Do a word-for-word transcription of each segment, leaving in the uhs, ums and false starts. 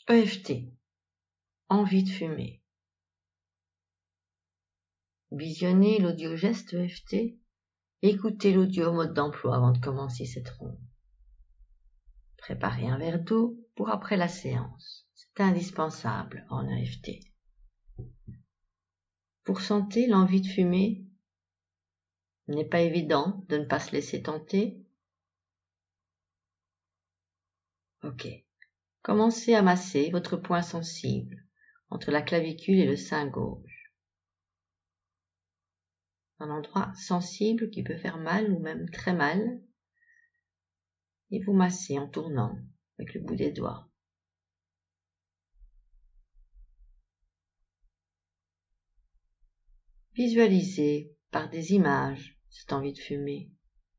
E F T. Envie de fumer. Visionnez l'audio-geste E F T et écoutez l'audio mode d'emploi avant de commencer cette ronde. Préparez un verre d'eau pour après la séance. C'est indispensable en E F T. Pour senter l'envie de fumer, il n'est pas évident de ne pas se laisser tenter. Ok. Commencez à masser votre point sensible entre la clavicule et le sein gauche. Un endroit sensible qui peut faire mal ou même très mal. Et vous massez en tournant avec le bout des doigts. Visualisez par des images cette envie de fumer.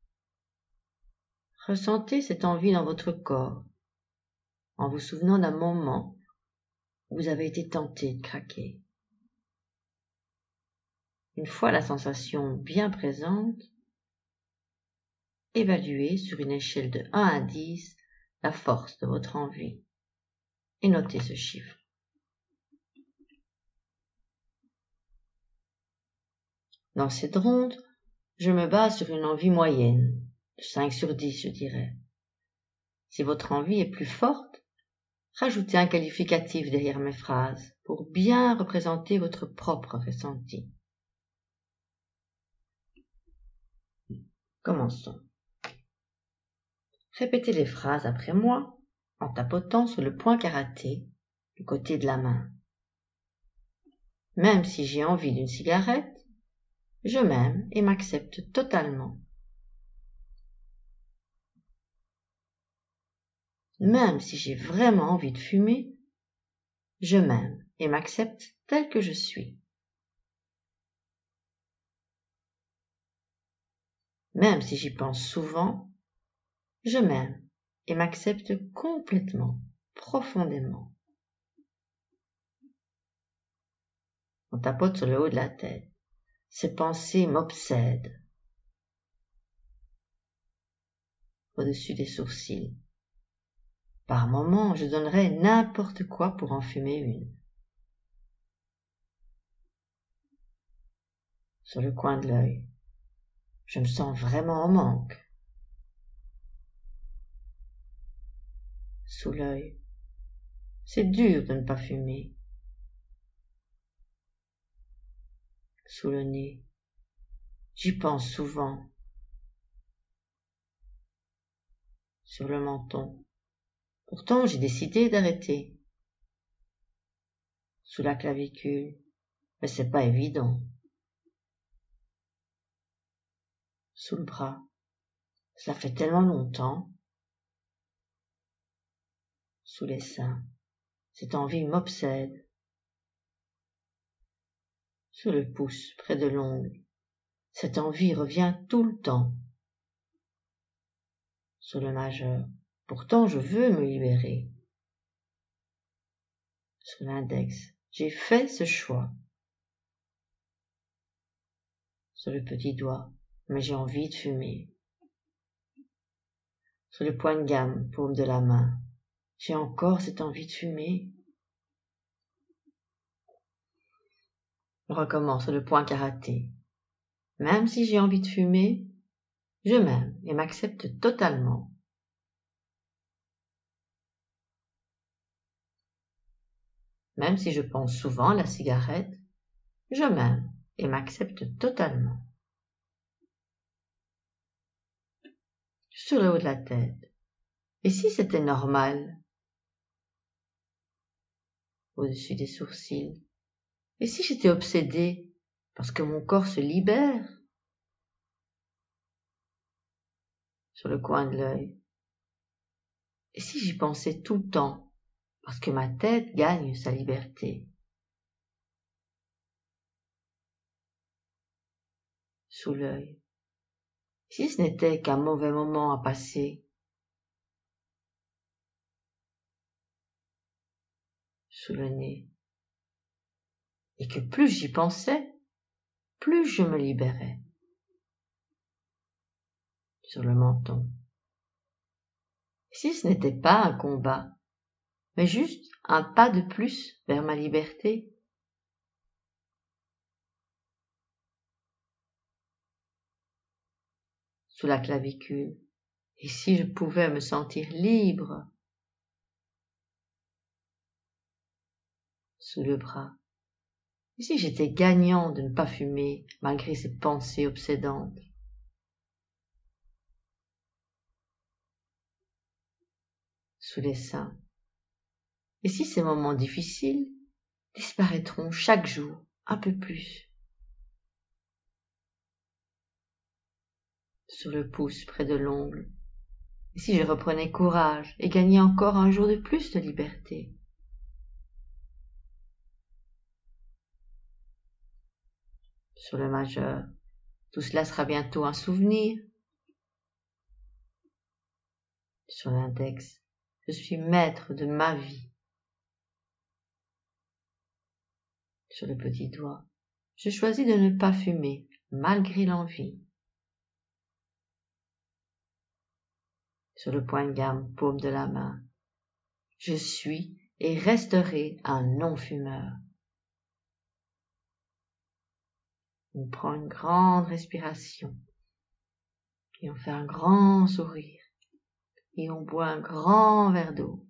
Ressentez cette envie dans votre corps en vous souvenant d'un moment où vous avez été tenté de craquer. Une fois la sensation bien présente, évaluez sur une échelle de un à dix la force de votre envie et notez ce chiffre. Dans cette ronde, je me base sur une envie moyenne, de cinq sur dix je dirais. Si votre envie est plus forte, rajoutez un qualificatif derrière mes phrases pour bien représenter votre propre ressenti. Commençons. Répétez les phrases après moi en tapotant sur le poing karaté du côté de la main. Même si j'ai envie d'une cigarette, je m'aime et m'accepte totalement. Même si j'ai vraiment envie de fumer, je m'aime et m'accepte tel que je suis. Même si j'y pense souvent, je m'aime et m'accepte complètement, profondément. On tapote sur le haut de la tête. Ces pensées m'obsèdent. Au-dessus des sourcils. Par moments, je donnerais n'importe quoi pour en fumer une. Sur le coin de l'œil, je me sens vraiment en manque. Sous l'œil, c'est dur de ne pas fumer. Sous le nez, j'y pense souvent. Sur le menton, pourtant j'ai décidé d'arrêter. Sous la clavicule, mais c'est pas évident. Sous le bras, cela fait tellement longtemps. Sous les seins, cette envie m'obsède. Sur le pouce, près de l'ongle, cette envie revient tout le temps. Sur le majeur, pourtant je veux me libérer. Sur l'index, j'ai fait ce choix. Sur le petit doigt, mais j'ai envie de fumer. Sur le point de gamme, paume de la main, j'ai encore cette envie de fumer. On recommence sur le point karaté. Même si j'ai envie de fumer, je m'aime et m'accepte totalement. Même si je pense souvent à la cigarette, je m'aime et m'accepte totalement. Sur le haut de la tête. Et si c'était normal? Au-dessus des sourcils. Et si j'étais obsédée parce que mon corps se libère? Sur le coin de l'œil. Et si j'y pensais tout le temps parce que ma tête gagne sa liberté? Sous l'œil. Si ce n'était qu'un mauvais moment à passer? Sous le nez. Et que plus j'y pensais, plus je me libérais. Sur le menton. Si ce n'était pas un combat, mais juste un pas de plus vers ma liberté. Sous la clavicule. Et si je pouvais me sentir libre? Sous le bras. Et si j'étais gagnant de ne pas fumer, malgré ces pensées obsédantes? Sous les seins. Et si ces moments difficiles disparaîtront chaque jour un peu plus? Sur le pouce près de l'ongle. Et si je reprenais courage et gagnais encore un jour de plus de liberté? Sur le majeur. Tout cela sera bientôt un souvenir. Sur l'index. Je suis maître de ma vie. Sur le petit doigt. Je choisis de ne pas fumer, malgré l'envie. Sur le point de gamme, paume de la main. Je suis et resterai un non-fumeur. On prend une grande respiration. Et on fait un grand sourire. Et on boit un grand verre d'eau.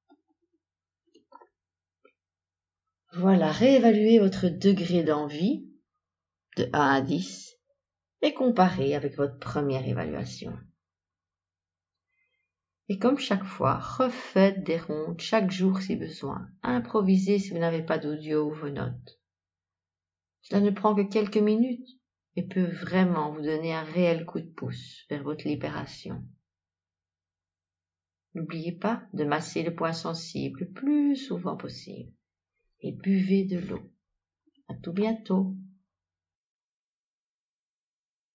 Voilà, réévaluez votre degré d'envie de un à dix et comparez avec votre première évaluation. Et comme chaque fois, refaites des rondes chaque jour si besoin. Improvisez si vous n'avez pas d'audio ou vos notes. Cela ne prend que quelques minutes et peut vraiment vous donner un réel coup de pouce vers votre libération. N'oubliez pas de masser le point sensible le plus souvent possible et buvez de l'eau. À tout bientôt.